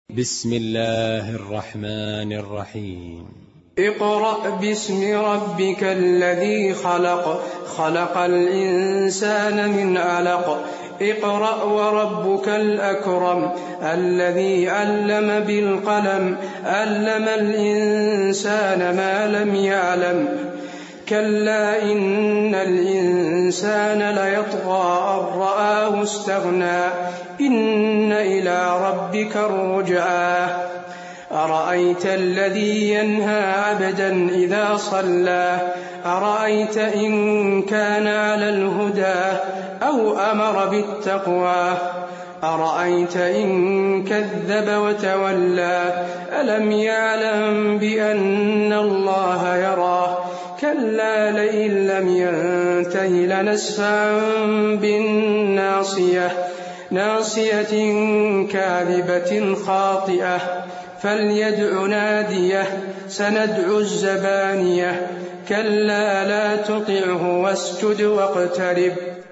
بسم الله الرحمن الرحيم. اقرأ باسم ربك الذي خلق، خلق الإنسان من علق. اقرأ وربك الأكرم الذي علم بالقلم، علم الإنسان ما لم يعلم. كلا إن الإنسان ليطغى أن رآه استغنى، إن إلى ربك الرجعى. أرأيت الذي ينهى عبدا إذا صلى، أرأيت إن كان على الهدى أو أمر بالتقوى، أرأيت إن كذب وتولى، ألم يعلم بأن الله يراه. كلا لئن لم ينته لنسفعا بالناصية، ناصية كاذبة خاطئة، فليدع ناديه سندع الزبانية. كلا لا تطعه واسجد واقترب.